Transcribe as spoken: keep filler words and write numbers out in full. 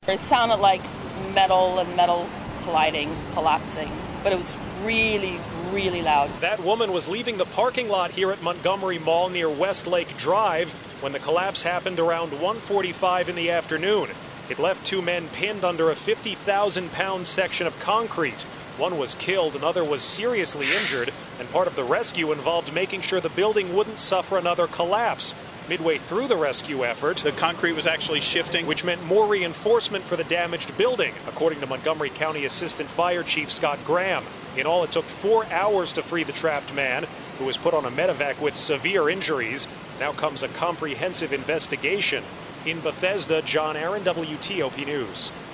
It sounded like metal and metal colliding, collapsing, but it was really, really loud. That woman was leaving the parking lot here at Montgomery Mall near Westlake Drive when the collapse happened around one forty-five in the afternoon. It left two men pinned under a fifty thousand pound section of concrete. One was killed, another was seriously injured, and part of the rescue involved making sure the building wouldn't suffer another collapse. Midway through the rescue effort, the concrete was actually shifting, which meant more reinforcement for the damaged building, according to Montgomery County Assistant Fire Chief Scott Graham. In all, it took four hours to free the trapped man, who was put on a medevac with severe injuries. Now comes a comprehensive investigation. In Bethesda, John Aaron, W T O P News.